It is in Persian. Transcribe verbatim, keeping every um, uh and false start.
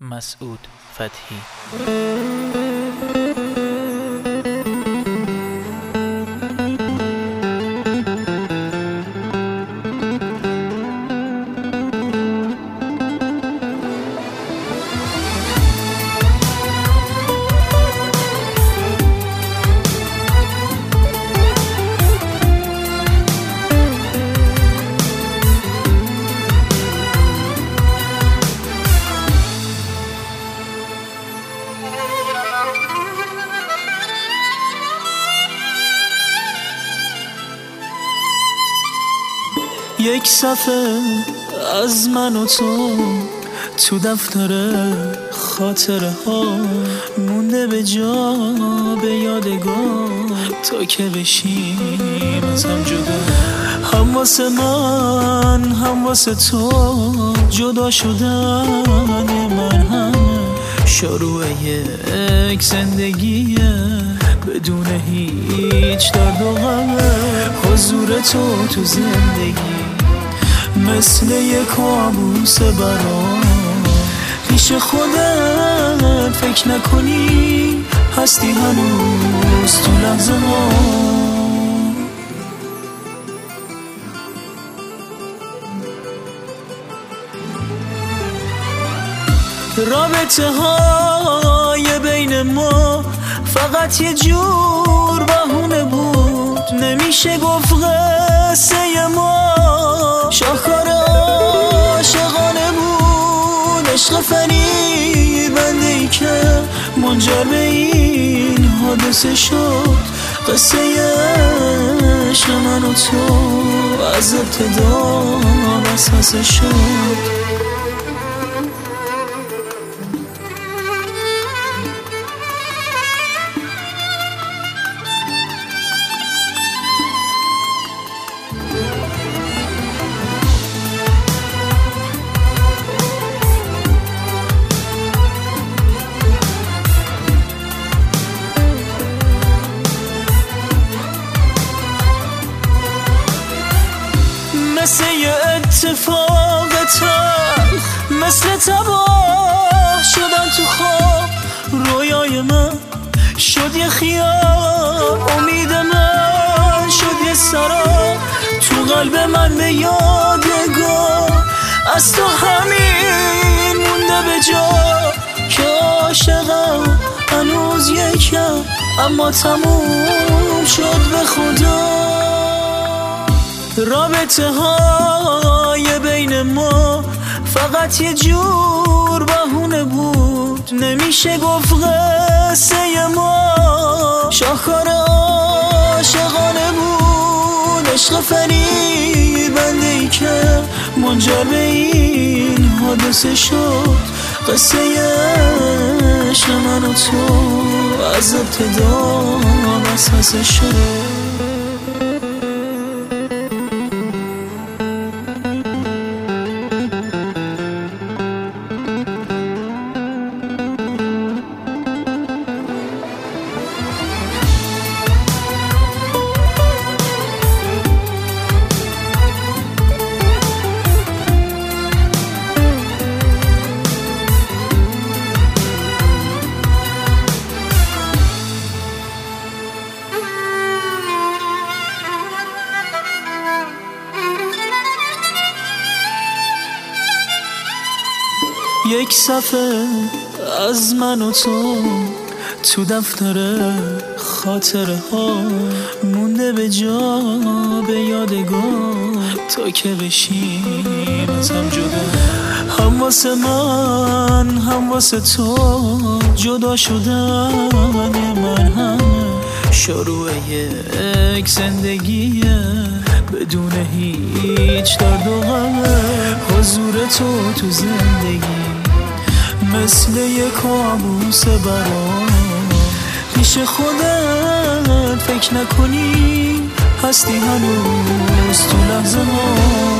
مسعود فتحی. یک صفحه از من و تو تو دفتر خاطره ها مونده به جا به یادگار تا که بشیم از هم جدا. هم واسه من هم واسه تو جدا شدن من همه شروع یک زندگیه بدون هیچ درد و غمه. حضور تو تو زندگی مثل یک کابوس برام. پیش خودت فکر نکنی هستی هنوز تو لحظه ها. رابطه های بین ما فقط یه جور بهونه بود. نمیشه گفت قصه ما شاهکار عاشقانه بود. عشق فریبنده ای که منجر به این حادثه شد. قصه عشق من و تو از ابتدا وسوسه شد. مثل یه اتفاق تلخ مثل تباه شدن تو خواب. رویای من شد یه خیال، امید من شد یه سراب. تو قلب من به یادگار از تو همین مونده به جا که عاشقم هنوز یکم اما تموم شد به خدا. رابطه های بین ما فقط یه جور بهونه بود. نمیشه گفت قصه ما شاهکار عاشقانه بود. عشق فریبنده ای که منجر به این حادثه شد. قصه عشق من و تو از ابتدا وسوسه شد. یک صفحه از من و تو تو دفتر خاطره ها مونده به جا به یادگار تا که بشیم از هم جدا. هم واسه من هم واسه تو جدا شدن من همه شروع یک زندگیه بدون هیچ درد و غمه. حضور تو تو زندگی مثل یک کابوس برام. پیش خودت فکر نکنی هستی هنوز تو لحظه ها.